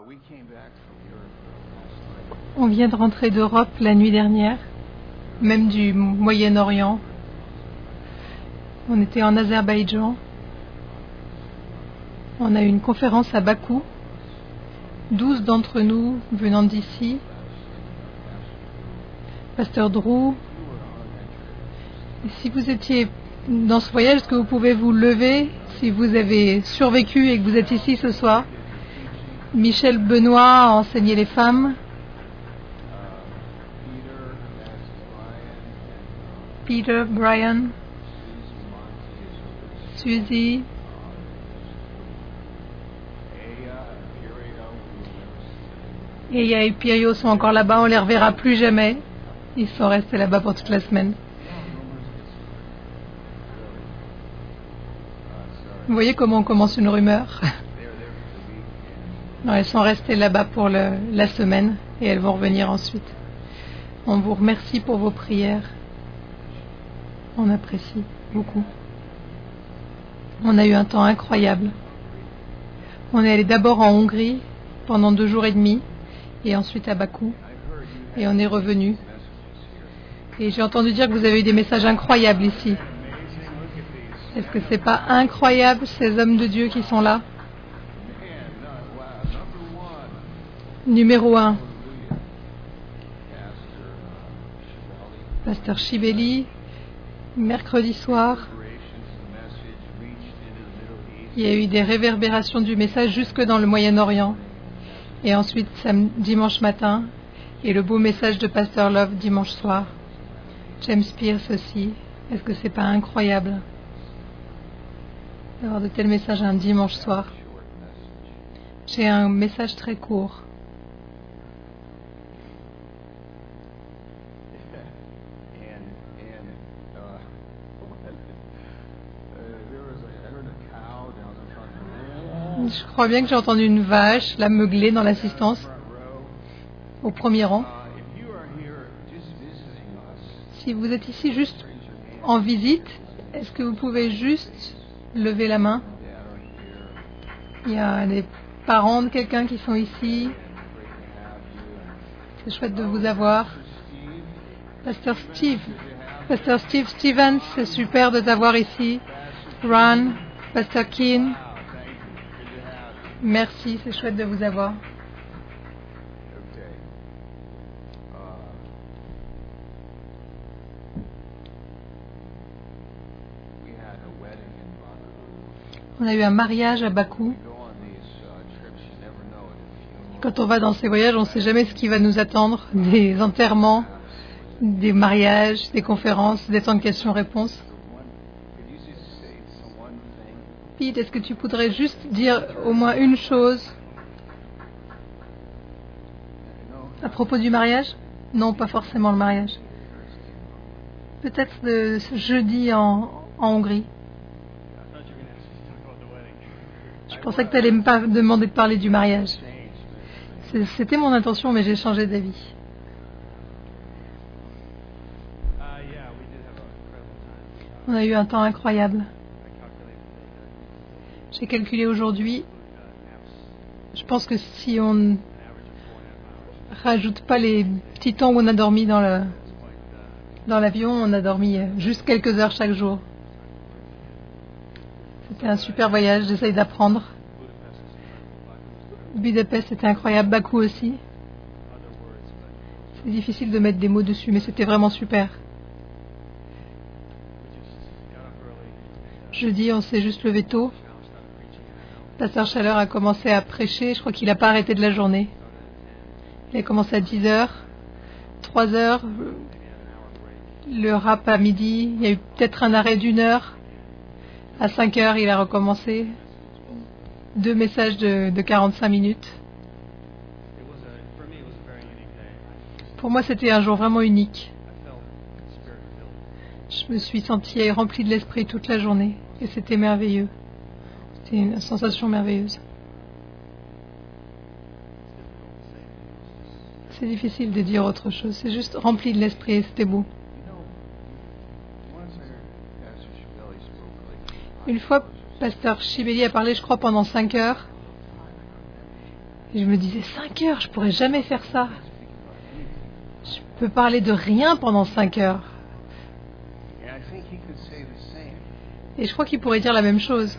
On vient de rentrer d'Europe la nuit dernière, même du Moyen-Orient. On était en Azerbaïdjan. On a eu une conférence à Bakou. 12 d'entre nous venant d'ici. Pasteur Drew. Et si vous étiez dans ce voyage, est-ce que vous pouvez vous lever si vous avez survécu et que vous êtes ici ce soir? Michel Benoît a enseigné les femmes. Peter, Brian, Suzy, Eya et Pirio sont encore là-bas, on les reverra plus jamais. Ils sont restés là-bas pour toute la semaine. Vous voyez comment on commence une rumeur? Non, elles sont restées là-bas pour la semaine et elles vont revenir ensuite. On vous remercie pour vos prières. On apprécie beaucoup. On a eu un temps incroyable. On est allé d'abord en Hongrie pendant 2 jours et demi et ensuite à Bakou et on est revenu. Et j'ai entendu dire que vous avez eu des messages incroyables ici. Est-ce que c'est pas incroyable ces hommes de Dieu qui sont là? Numéro 1, Pasteur Chibeli, mercredi soir, il y a eu des réverbérations du message jusque dans le Moyen-Orient. Et ensuite, dimanche matin, et le beau message de Pasteur Love dimanche soir. James Pierce aussi. Est-ce que c'est pas incroyable d'avoir de tels messages un dimanche soir? J'ai un message très court. Je crois bien que j'ai entendu une vache, la meugler dans l'assistance, au premier rang. Si vous êtes ici juste en visite, est-ce que vous pouvez juste lever la main? Il y a des parents de quelqu'un qui sont ici. C'est chouette de vous avoir. Pasteur Steve Stevens, c'est super de t'avoir ici. Ron, Pasteur Keane. Merci, c'est chouette de vous avoir. On a eu un mariage à Bakou. Quand on va dans ces voyages, on ne sait jamais ce qui va nous attendre. Des enterrements, des mariages, des conférences, des temps de questions-réponses. Pete, est-ce que tu pourrais juste dire au moins une chose à propos du mariage? Non, pas forcément le mariage. Peut-être ce jeudi en Hongrie. Je pensais que tu allais me demander de parler du mariage. C'était mon intention, mais j'ai changé d'avis. On a eu un temps incroyable. J'ai calculé aujourd'hui. Je pense que si on ne rajoute pas les petits temps où on a dormi dans l'avion, on a dormi juste quelques heures chaque jour. C'était un super voyage, j'essaye d'apprendre. Budapest, c'était incroyable. Bakou aussi. C'est difficile de mettre des mots dessus, mais c'était vraiment super. Jeudi, on s'est juste levé tôt. Pasteur Chaleur a commencé à prêcher. Je crois qu'il n'a pas arrêté de la journée. Il a commencé à 10h. 3h. Le rap à midi. Il y a eu peut-être un arrêt d'1 heure. À 5h, il a recommencé. 2 messages de 45 minutes. Pour moi, c'était un jour vraiment unique. Je me suis sentie remplie de l'esprit toute la journée. Et c'était merveilleux. C'était une sensation merveilleuse. C'est difficile de dire autre chose. C'est juste rempli de l'esprit et c'était beau. Une fois, Pasteur Chibeli a parlé, je crois, pendant 5 heures. Et je me disais, 5 heures, je pourrais jamais faire ça. Je peux parler de rien pendant 5 heures. Et je crois qu'il pourrait dire la même chose.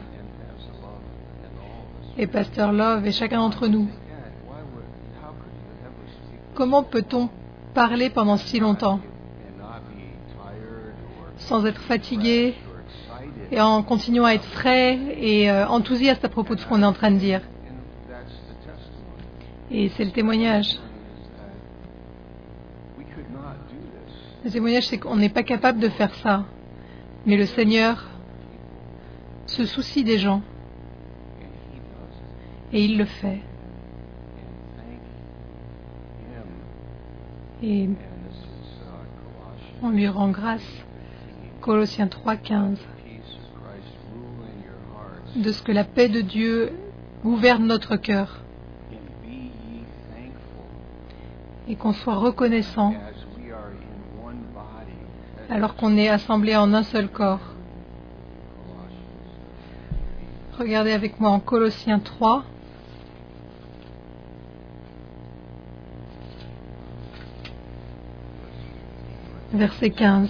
Et Pasteur Love et chacun d'entre nous. Comment peut-on parler pendant si longtemps sans être fatigué et en continuant à être frais et enthousiaste à propos de ce qu'on est en train de dire? Et c'est le témoignage. Le témoignage, c'est qu'on n'est pas capable de faire ça. Mais le Seigneur se soucie des gens. Et il le fait. Et on lui rend grâce. Colossiens 3,15. De ce que la paix de Dieu gouverne notre cœur. Et qu'on soit reconnaissant alors qu'on est assemblés en un seul corps. Regardez avec moi en Colossiens 3. Verset 15.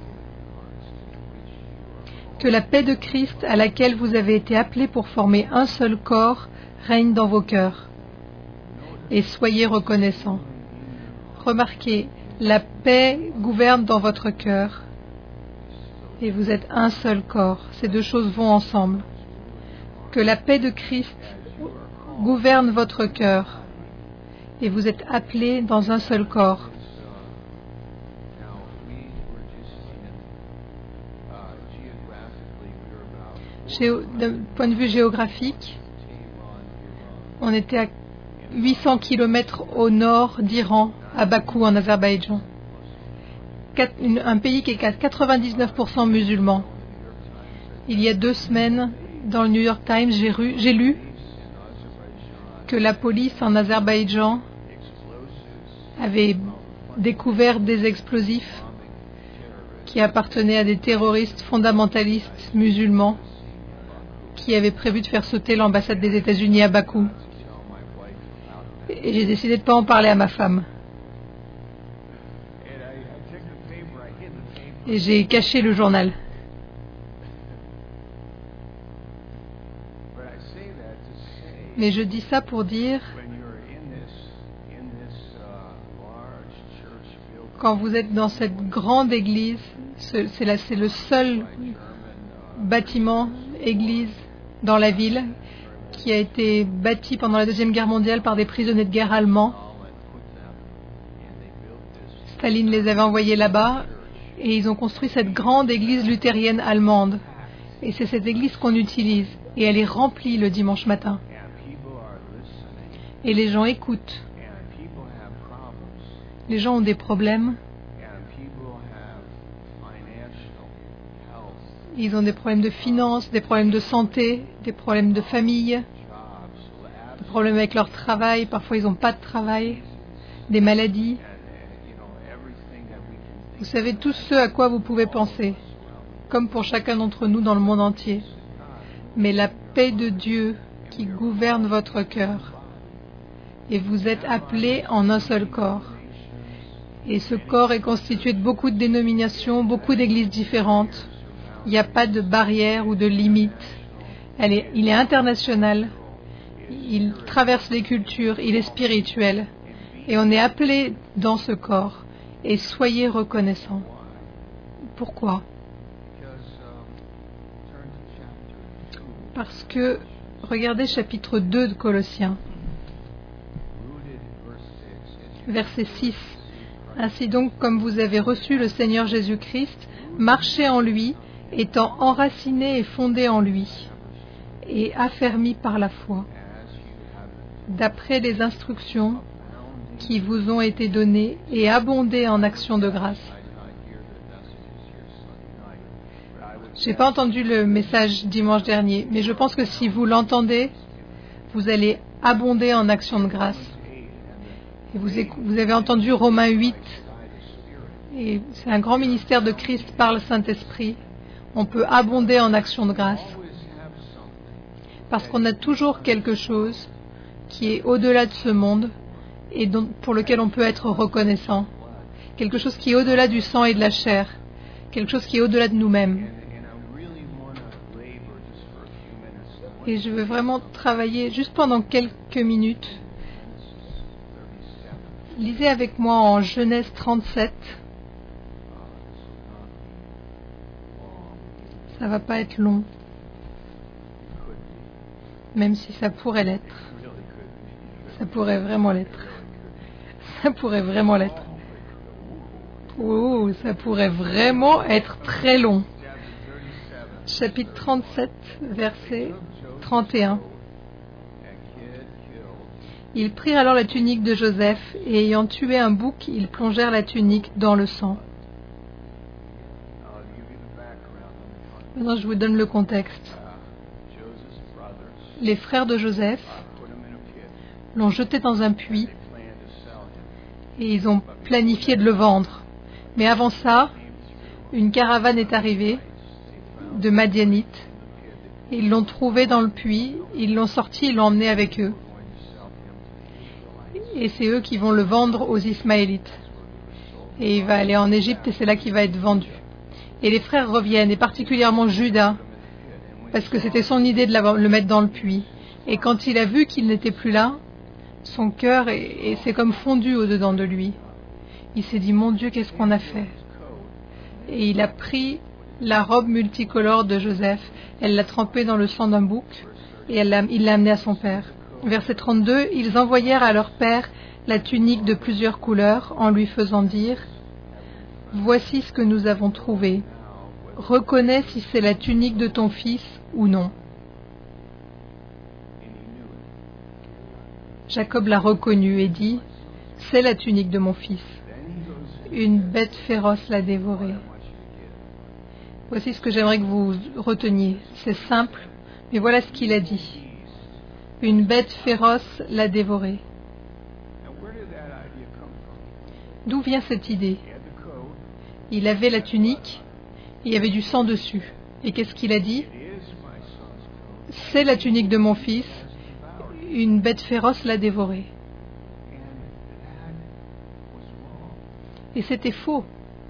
Que la paix de Christ, à laquelle vous avez été appelés pour former un seul corps, règne dans vos cœurs. Et soyez reconnaissants. Remarquez, la paix gouverne dans votre cœur. Et vous êtes un seul corps. Ces deux choses vont ensemble. Que la paix de Christ gouverne votre cœur. Et vous êtes appelés dans un seul corps. D'un point de vue géographique, on était à 800 km au nord d'Iran, à Bakou, en Azerbaïdjan. Un pays qui est à 99% musulman. Il y a 2 semaines, dans le New York Times, j'ai lu que la police en Azerbaïdjan avait découvert des explosifs qui appartenaient à des terroristes fondamentalistes musulmans qui avaient prévu de faire sauter l'ambassade des États-Unis à Bakou. Et j'ai décidé de ne pas en parler à ma femme. Et j'ai caché le journal. Mais je dis ça pour dire, quand vous êtes dans cette grande église, c'est le seul bâtiment, église dans la ville, qui a été bâti pendant la Deuxième Guerre mondiale par des prisonniers de guerre allemands. Staline les avait envoyés là-bas et ils ont construit cette grande église luthérienne allemande. Et c'est cette église qu'on utilise. Et elle est remplie le dimanche matin. Et les gens écoutent. Les gens ont des problèmes. Ils ont des problèmes de finances, des problèmes de santé, des problèmes de famille, des problèmes avec leur travail. Parfois, ils n'ont pas de travail, des maladies. Vous savez, tout ce à quoi vous pouvez penser, comme pour chacun d'entre nous dans le monde entier. Mais la paix de Dieu qui gouverne votre cœur. Et vous êtes appelés en un seul corps. Et ce corps est constitué de beaucoup de dénominations, beaucoup d'églises différentes. Il n'y a pas de barrière ou de limite. Il est international. Il traverse les cultures. Il est spirituel. Et on est appelé dans ce corps. Et soyez reconnaissants. Pourquoi? Parce que, regardez chapitre 2 de Colossiens. Verset 6. Ainsi donc, comme vous avez reçu le Seigneur Jésus-Christ, marchez en lui, étant enracinés et fondés en lui, et affermis par la foi, d'après les instructions qui vous ont été données, et abondez en actions de grâce. Je n'ai pas entendu le message dimanche dernier, mais je pense que si vous l'entendez, vous allez abonder en actions de grâce. Et vous avez entendu Romains 8, et c'est un grand ministère de Christ par le Saint-Esprit. On peut abonder en actions de grâce. Parce qu'on a toujours quelque chose qui est au-delà de ce monde et pour lequel on peut être reconnaissant. Quelque chose qui est au-delà du sang et de la chair. Quelque chose qui est au-delà de nous-mêmes. Et je veux vraiment travailler juste pendant quelques minutes. Lisez avec moi en Genèse 37. Ça va pas être long. Même si ça pourrait l'être. Ça pourrait vraiment l'être. Ça pourrait vraiment l'être. Oh, ça pourrait vraiment être très long. Chapitre 37, verset 31. Ils prirent alors la tunique de Joseph, et ayant tué un bouc, ils plongèrent la tunique dans le sang. Maintenant, je vous donne le contexte. Les frères de Joseph l'ont jeté dans un puits, et ils ont planifié de le vendre. Mais avant ça, une caravane est arrivée de Madianites. Ils l'ont trouvé dans le puits, ils l'ont sorti, ils l'ont emmené avec eux. Et c'est eux qui vont le vendre aux Ismaélites. Et il va aller en Égypte et c'est là qu'il va être vendu. Et les frères reviennent, et particulièrement Judas, parce que c'était son idée de le mettre dans le puits. Et quand il a vu qu'il n'était plus là, son cœur s'est comme fondu au-dedans de lui. Il s'est dit, mon Dieu, qu'est-ce qu'on a fait? Et il a pris la robe multicolore de Joseph, elle l'a trempée dans le sang d'un bouc, et il l'a amenée à son père. Verset 32, ils envoyèrent à leur père la tunique de plusieurs couleurs, en lui faisant dire, voici ce que nous avons trouvé. Reconnais si c'est la tunique de ton fils ou non. Jacob l'a reconnue et dit, c'est la tunique de mon fils. Une bête féroce l'a dévoré. Voici ce que j'aimerais que vous reteniez. C'est simple, mais voilà ce qu'il a dit. Une bête féroce l'a dévoré. D'où vient cette idée? Il avait la tunique, et il y avait du sang dessus. Et qu'est-ce qu'il a dit? C'est la tunique de mon fils, une bête féroce l'a dévoré. Et c'était faux.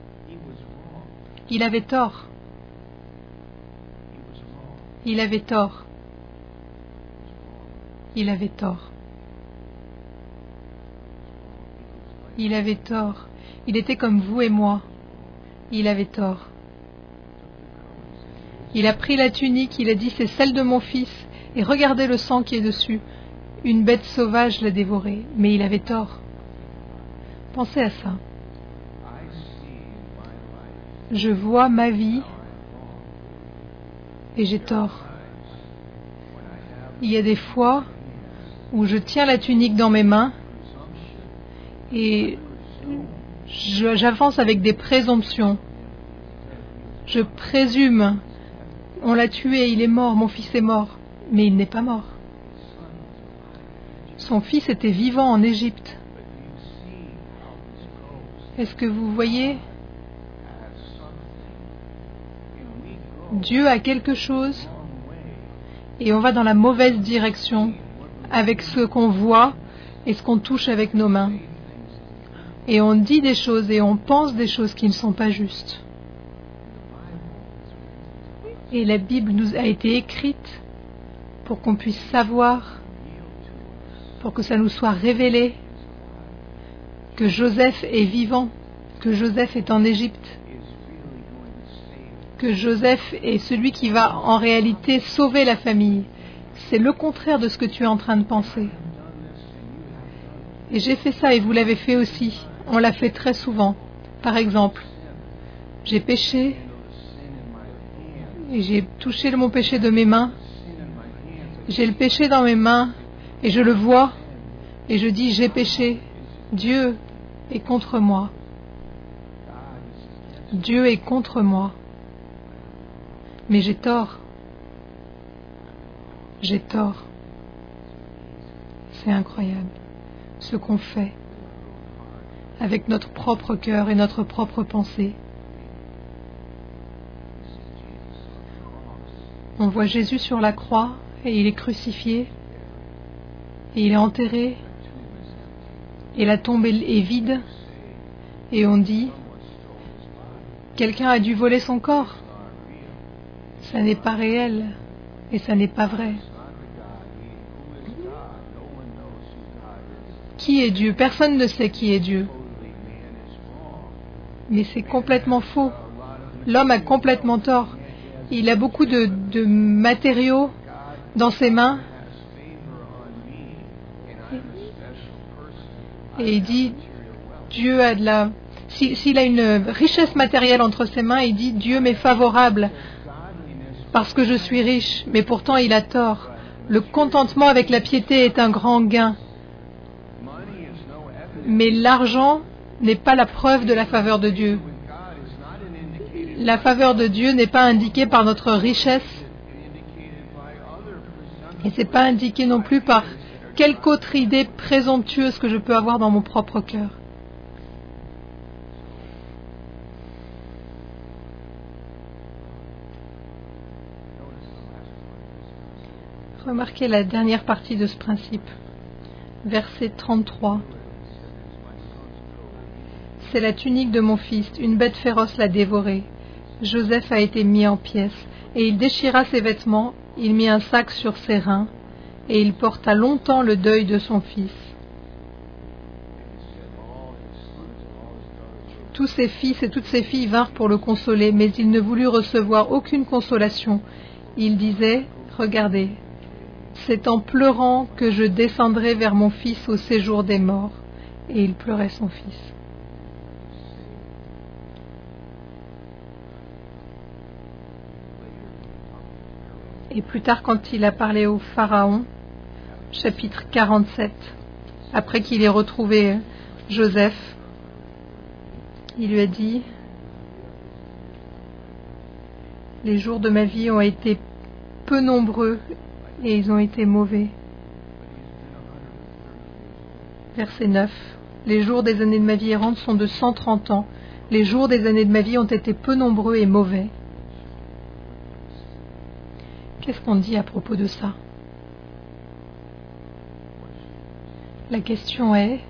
Il avait tort. Il avait tort. Il avait tort. Il avait tort. Il était comme vous et moi. Il avait tort. Il a pris la tunique, il a dit c'est celle de mon fils, et regardez le sang qui est dessus. Une bête sauvage l'a dévoré, mais il avait tort. Pensez à ça. Je vois ma vie et j'ai tort. Il y a des fois où je tiens la tunique dans mes mains et j'avance avec des présomptions. Je présume, on l'a tué, il est mort, mon fils est mort, mais il n'est pas mort. Son fils était vivant en Égypte. Est-ce que vous voyez? Dieu a quelque chose et on va dans la mauvaise direction avec ce qu'on voit et ce qu'on touche avec nos mains. Et on dit des choses et on pense des choses qui ne sont pas justes. Et la Bible nous a été écrite pour qu'on puisse savoir, pour que ça nous soit révélé, que Joseph est vivant, que Joseph est en Égypte, que Joseph est celui qui va en réalité sauver la famille. C'est le contraire de ce que tu es en train de penser. Et j'ai fait ça et vous l'avez fait aussi. On l'a fait très souvent. Par exemple, j'ai péché et j'ai touché mon péché de mes mains. J'ai le péché dans mes mains et je le vois et je dis j'ai péché. Dieu est contre moi. Dieu est contre moi. Mais j'ai tort. J'ai tort. C'est incroyable ce qu'on fait avec notre propre cœur et notre propre pensée. On voit Jésus sur la croix et il est crucifié. et il est enterré, et la tombe est vide, et on dit, quelqu'un a dû voler son corps. Ça n'est pas réel, et ça n'est pas vrai. Qui est Dieu? Personne ne sait qui est Dieu. Mais c'est complètement faux. L'homme a complètement tort. Il a beaucoup de matériaux dans ses mains. Et il dit, Dieu a de la... S'il a une richesse matérielle entre ses mains, il dit, Dieu m'est favorable parce que je suis riche. Mais pourtant, il a tort. Le contentement avec la piété est un grand gain. Mais l'argent n'est pas la preuve de la faveur de Dieu. La faveur de Dieu n'est pas indiquée par notre richesse. Et ce n'est pas indiqué non plus par quelque autre idée présomptueuse que je peux avoir dans mon propre cœur. Remarquez la dernière partie de ce principe. Verset 33. C'est la tunique de mon fils, une bête féroce l'a dévorée. Joseph a été mis en pièces, et il déchira ses vêtements, il mit un sac sur ses reins, et il porta longtemps le deuil de son fils. Tous ses fils et toutes ses filles vinrent pour le consoler, mais il ne voulut recevoir aucune consolation. Il disait, regardez, c'est en pleurant que je descendrai vers mon fils au séjour des morts. Et il pleurait son fils. Et plus tard, quand il a parlé au Pharaon, chapitre 47, après qu'il ait retrouvé Joseph, il lui a dit, « Les jours de ma vie ont été peu nombreux et ils ont été mauvais. » Verset 9. « Les jours des années de ma vie errante sont de 130 ans. Les jours des années de ma vie ont été peu nombreux et mauvais. » Qu'est-ce qu'on dit à propos de ça? La question est,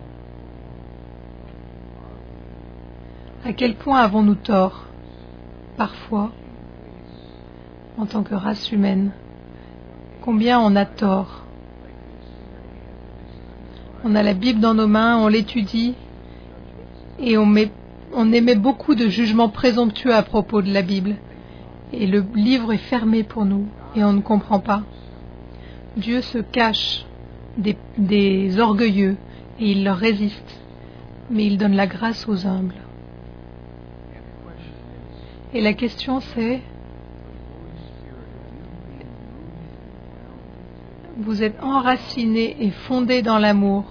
à quel point avons-nous tort, parfois, en tant que race humaine? Combien on a tort? On a la Bible dans nos mains, on l'étudie, et on émet beaucoup de jugements présomptueux à propos de la Bible. Et le livre est fermé pour nous, et on ne comprend pas. Dieu se cache des orgueilleux, et il leur résiste, mais il donne la grâce aux humbles. Et la question c'est, vous êtes enracinés et fondés dans l'amour.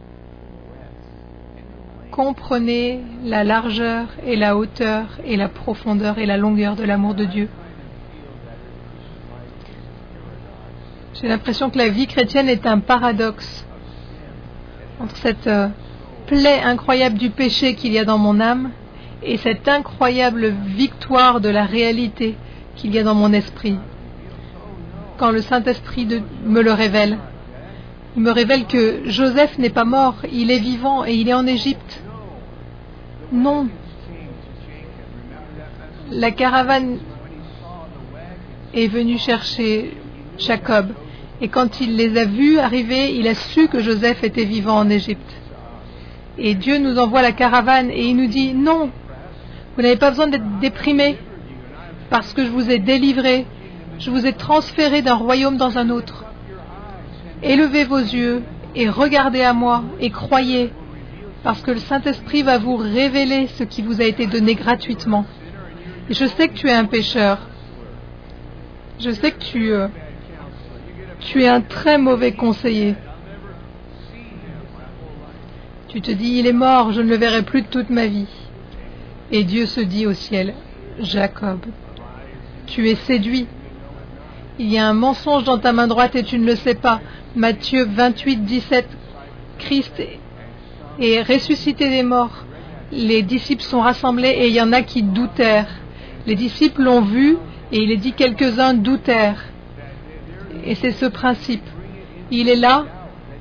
Comprenez la largeur et la hauteur et la profondeur et la longueur de l'amour de Dieu. J'ai l'impression que la vie chrétienne est un paradoxe entre cette plaie incroyable du péché qu'il y a dans mon âme et cette incroyable victoire de la réalité qu'il y a dans mon esprit. Quand le Saint-Esprit me le révèle, il me révèle que Joseph n'est pas mort, il est vivant et il est en Égypte. Non. La caravane est venue chercher Jacob. Et quand il les a vus arriver, il a su que Joseph était vivant en Égypte. Et Dieu nous envoie la caravane et il nous dit, non, vous n'avez pas besoin d'être déprimés parce que je vous ai délivré, je vous ai transféré d'un royaume dans un autre. Élevez vos yeux et regardez à moi et croyez, parce que le Saint-Esprit va vous révéler ce qui vous a été donné gratuitement. Et je sais que tu es un pécheur. Je sais que tu es un très mauvais conseiller. Tu te dis, il est mort, je ne le verrai plus de toute ma vie. Et Dieu se dit au ciel, Jacob, tu es séduit. Il y a un mensonge dans ta main droite et tu ne le sais pas. Matthieu 28, 17, Christ est ressuscité des morts. Les disciples sont rassemblés et il y en a qui doutèrent. Les disciples l'ont vu et il est dit quelques-uns doutèrent. Et c'est ce principe. Il est là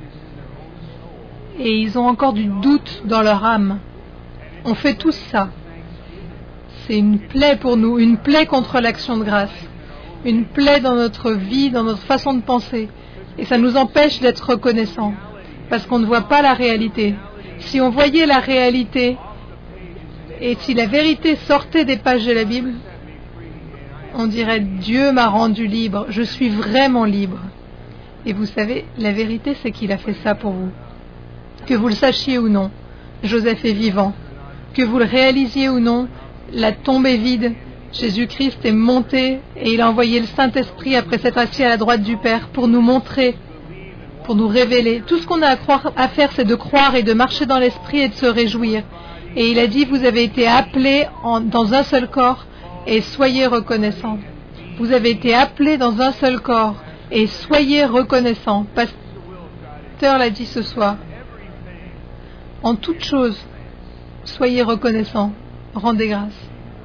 et ils ont encore du doute dans leur âme. On fait tous ça. C'est une plaie pour nous, une plaie contre l'action de grâce, une plaie dans notre vie, dans notre façon de penser. Et ça nous empêche d'être reconnaissants, parce qu'on ne voit pas la réalité. Si on voyait la réalité, et si la vérité sortait des pages de la Bible, on dirait « Dieu m'a rendu libre, je suis vraiment libre ». Et vous savez, la vérité c'est qu'il a fait ça pour vous. Que vous le sachiez ou non, Joseph est vivant. Que vous le réalisiez ou non, la tombe est vide. Jésus-Christ est monté et il a envoyé le Saint-Esprit après s'être assis à la droite du Père pour nous montrer, pour nous révéler. Tout ce qu'on a à faire, c'est de croire et de marcher dans l'Esprit et de se réjouir. Et il a dit, vous avez été appelés dans un seul corps et soyez reconnaissants. Vous avez été appelés dans un seul corps et soyez reconnaissants. Pasteur l'a dit ce soir. En toute chose, soyez reconnaissants. Rendez grâce.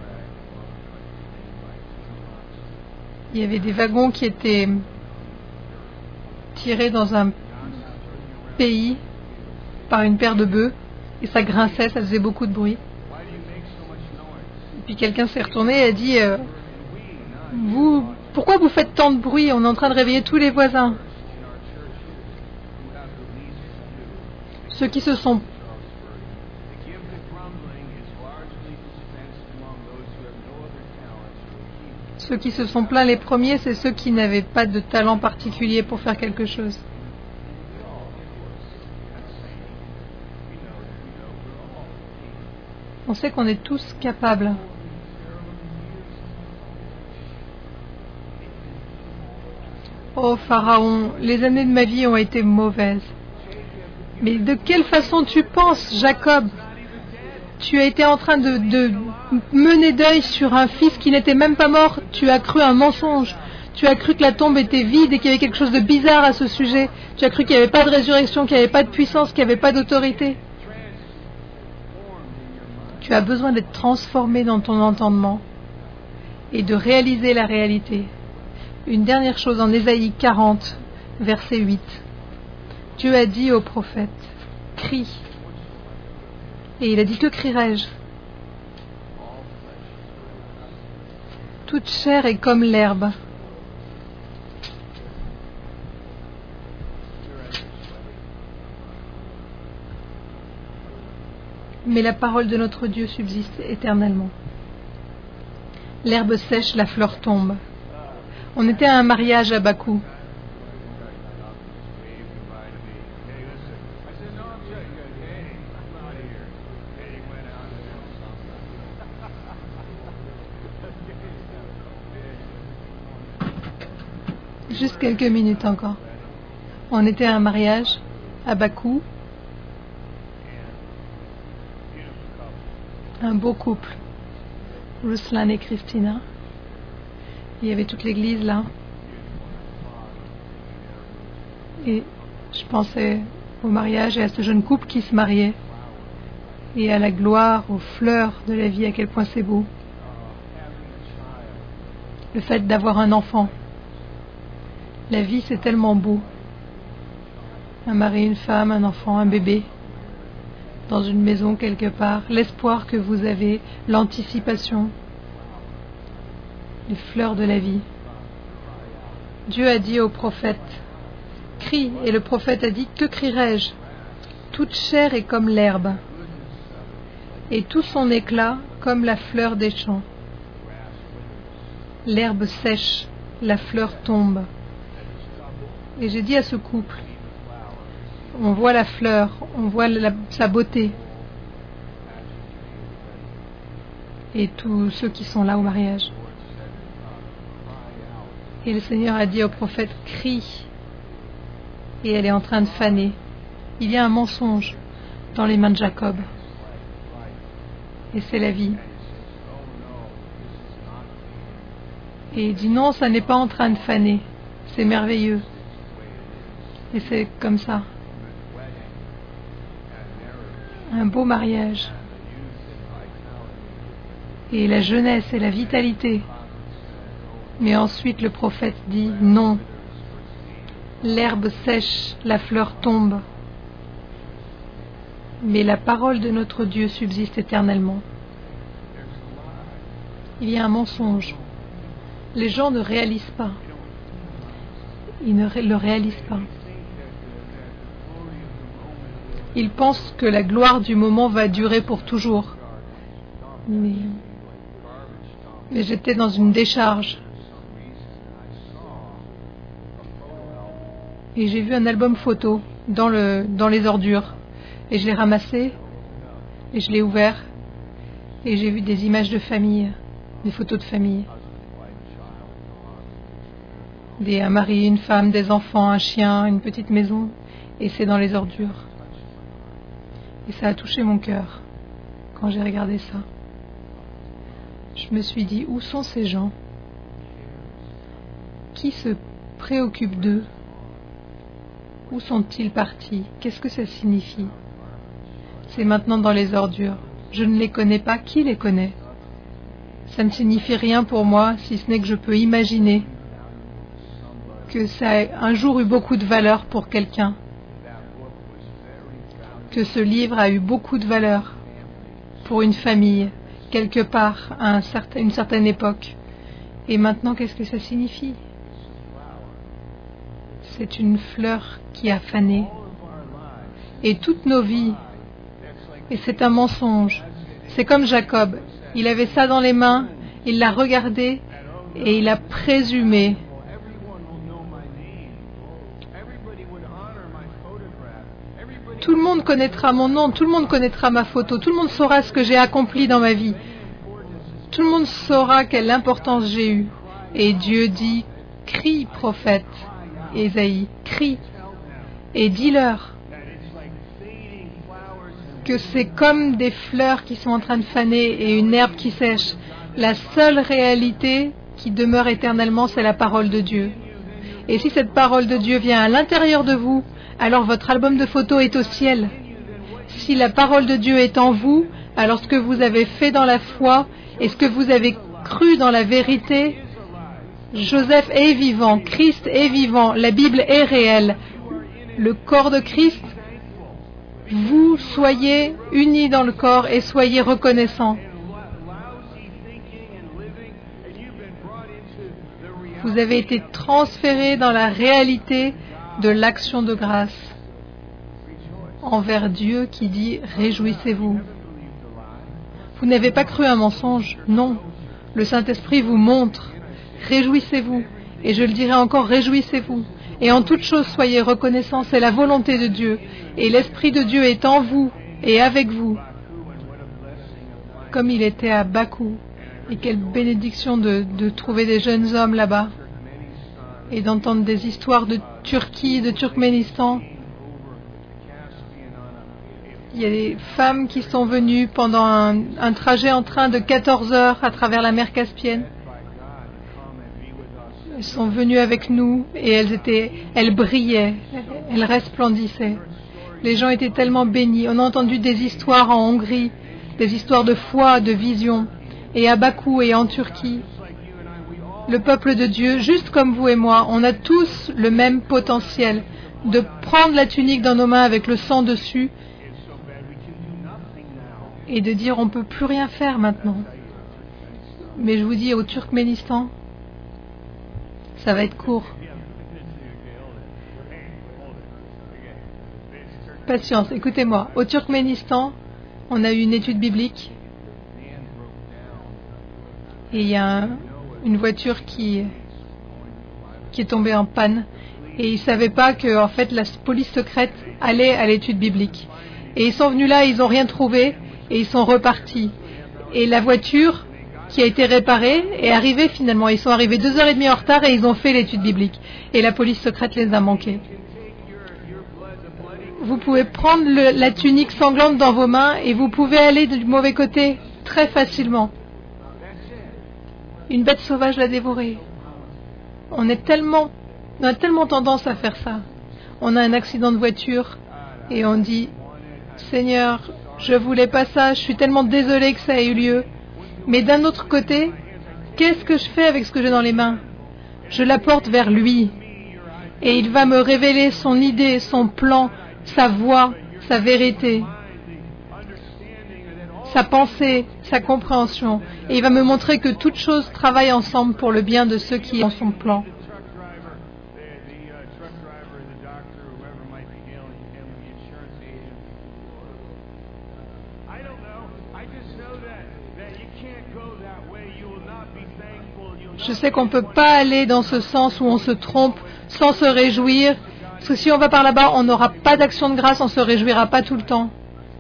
Il y avait des wagons qui étaient tirés dans un pays par une paire de bœufs et ça grinçait, ça faisait beaucoup de bruit. Et puis quelqu'un s'est retourné et a dit pourquoi vous faites tant de bruit? On est en train de réveiller tous les voisins. Ceux qui se sont plaints les premiers, c'est ceux qui n'avaient pas de talent particulier pour faire quelque chose. On sait qu'on est tous capables. Oh Pharaon, les années de ma vie ont été mauvaises. Mais de quelle façon tu penses, Jacob? Tu as été en train de mener deuil sur un fils qui n'était même pas mort. Tu as cru un mensonge. Tu as cru que la tombe était vide et qu'il y avait quelque chose de bizarre à ce sujet. Tu as cru qu'il n'y avait pas de résurrection, qu'il n'y avait pas de puissance, qu'il n'y avait pas d'autorité. Tu as besoin d'être transformé dans ton entendement et de réaliser la réalité. Une dernière chose en Ésaïe 40, verset 8. Dieu a dit au prophète, crie. Et il a dit, que crierai-je? Toute chair est comme l'herbe. Mais la parole de notre Dieu subsiste éternellement. L'herbe sèche, la fleur tombe. On était à un mariage à Bakou. Juste quelques minutes encore. On était à un mariage à Bakou. Un beau couple. Ruslan et Christina. Il y avait toute l'église là. Et je pensais au mariage et à ce jeune couple qui se mariait. Et à la gloire, aux fleurs de la vie, à quel point c'est beau. Le fait d'avoir un enfant. La vie, c'est tellement beau. Un mari, une femme, un enfant, un bébé. Dans une maison quelque part. L'espoir que vous avez, l'anticipation. Les fleurs de la vie. Dieu a dit au prophète, crie. Et le prophète a dit, que crierai-je? Toute chair est comme l'herbe. Et tout son éclat comme la fleur des champs. L'herbe sèche, la fleur tombe. Et j'ai dit à ce couple, on voit la fleur, on voit sa beauté. Et tous ceux qui sont là au mariage. Et le Seigneur a dit au prophète, crie. Et elle est en train de faner. Il y a un mensonge dans les mains de Jacob. Et c'est la vie. Et il dit non, ça n'est pas en train de faner. C'est merveilleux. Et c'est comme ça. Un beau mariage. Et la jeunesse et la vitalité. Mais ensuite le prophète dit non. L'herbe sèche, la fleur tombe. Mais la parole de notre Dieu subsiste éternellement. Il y a un mensonge. Les gens ne réalisent pas. Ils ne le réalisent pas. Ils pensent que la gloire du moment va durer pour toujours. Mais j'étais dans une décharge. Et j'ai vu un album photo dans les ordures. Et je l'ai ramassé. Et je l'ai ouvert. Et j'ai vu des images de famille. Des photos de famille. Un mari, une femme, des enfants, un chien, une petite maison. Et c'est dans les ordures. Et ça a touché mon cœur quand j'ai regardé ça. Je me suis dit, où sont ces gens? Qui se préoccupe d'eux? Où sont-ils partis? Qu'est-ce que ça signifie? C'est maintenant dans les ordures. Je ne les connais pas. Qui les connaît? Ça ne signifie rien pour moi, si ce n'est que je peux imaginer que ça a un jour eu beaucoup de valeur pour quelqu'un. Que ce livre a eu beaucoup de valeur pour une famille, quelque part, à une certaine époque. Et maintenant, qu'est-ce que ça signifie? C'est une fleur qui a fané. Et toutes nos vies, et c'est un mensonge. C'est comme Jacob. Il avait ça dans les mains, il l'a regardé et il a présumé. Tout le monde connaîtra mon nom, tout le monde connaîtra ma photo, tout le monde saura ce que j'ai accompli dans ma vie. Tout le monde saura quelle importance j'ai eue. Et Dieu dit, crie, prophète, Ésaïe, crie, et dis-leur que c'est comme des fleurs qui sont en train de faner et une herbe qui sèche. La seule réalité qui demeure éternellement, c'est la parole de Dieu. Et si cette parole de Dieu vient à l'intérieur de vous, alors votre album de photos est au ciel. Si la parole de Dieu est en vous, alors ce que vous avez fait dans la foi et ce que vous avez cru dans la vérité, Joseph est vivant, Christ est vivant, la Bible est réelle. Le corps de Christ, vous soyez unis dans le corps et soyez reconnaissants. Vous avez été transférés dans la réalité de l'action de grâce envers Dieu qui dit « Réjouissez-vous ». Vous n'avez pas cru un mensonge, non. Le Saint-Esprit vous montre « Réjouissez-vous ». Et je le dirai encore « Réjouissez-vous ». Et en toute chose, soyez reconnaissants, c'est la volonté de Dieu. Et l'Esprit de Dieu est en vous et avec vous, comme il était à Bakou. Et quelle bénédiction de trouver des jeunes hommes là-bas et d'entendre des histoires de Turquie, de Turkménistan. Il y a des femmes qui sont venues pendant un trajet en train de 14 heures à travers la mer Caspienne. Elles sont venues avec nous et elles brillaient, elles resplendissaient. Les gens étaient tellement bénis. On a entendu des histoires en Hongrie, des histoires de foi, de vision. Et à Bakou et en Turquie, le peuple de Dieu, juste comme vous et moi, on a tous le même potentiel de prendre la tunique dans nos mains avec le sang dessus et de dire on ne peut plus rien faire maintenant. Mais je vous dis, au Turkménistan, ça va être court. Patience, écoutez-moi. Au Turkménistan, on a eu une étude biblique. Et il y a une voiture qui est tombée en panne. Et ils ne savaient pas que en fait, la police secrète allait à l'étude biblique. Et ils sont venus là, ils n'ont rien trouvé, et ils sont repartis. Et la voiture qui a été réparée est arrivée finalement. Ils sont arrivés 2h30 en retard et ils ont fait l'étude biblique. Et la police secrète les a manqués. Vous pouvez prendre la tunique sanglante dans vos mains et vous pouvez aller du mauvais côté très facilement. Une bête sauvage l'a dévoré. On a tellement tendance à faire ça. On a un accident de voiture et on dit « Seigneur, je voulais pas ça, je suis tellement désolé que ça ait eu lieu. » Mais d'un autre côté, qu'est-ce que je fais avec ce que j'ai dans les mains? Je l'apporte vers lui. Et il va me révéler son idée, son plan, sa voix, sa vérité. sa pensée, sa compréhension. Et il va me montrer que toutes choses travaillent ensemble pour le bien de ceux qui ont son plan. Je sais qu'on ne peut pas aller dans ce sens où on se trompe sans se réjouir. Parce que si on va par là-bas, on n'aura pas d'action de grâce, on ne se réjouira pas tout le temps.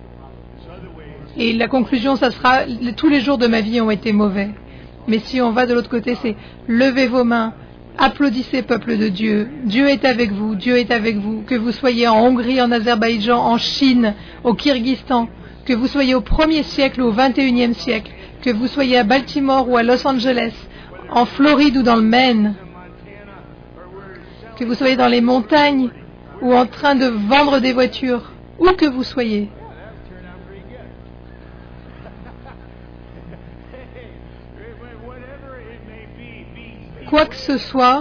Et la conclusion, ça sera, tous les jours de ma vie ont été mauvais. Mais si on va de l'autre côté, c'est levez vos mains, applaudissez peuple de Dieu. Dieu est avec vous, Dieu est avec vous. Que vous soyez en Hongrie, en Azerbaïdjan, en Chine, au Kyrgyzstan, que vous soyez au 1er siècle ou au 21e siècle, que vous soyez à Baltimore ou à Los Angeles, en Floride ou dans le Maine, que vous soyez dans les montagnes ou en train de vendre des voitures, où que vous soyez. Quoi que ce soit,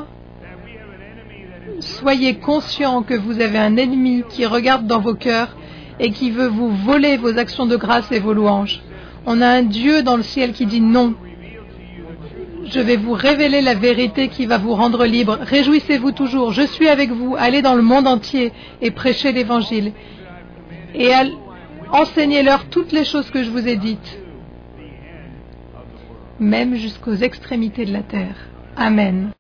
soyez conscient que vous avez un ennemi qui regarde dans vos cœurs et qui veut vous voler vos actions de grâce et vos louanges. On a un Dieu dans le ciel qui dit non. Je vais vous révéler la vérité qui va vous rendre libre. Réjouissez-vous toujours. Je suis avec vous. Allez dans le monde entier et prêchez l'Évangile. Et enseignez-leur toutes les choses que je vous ai dites, même jusqu'aux extrémités de la terre. Amen.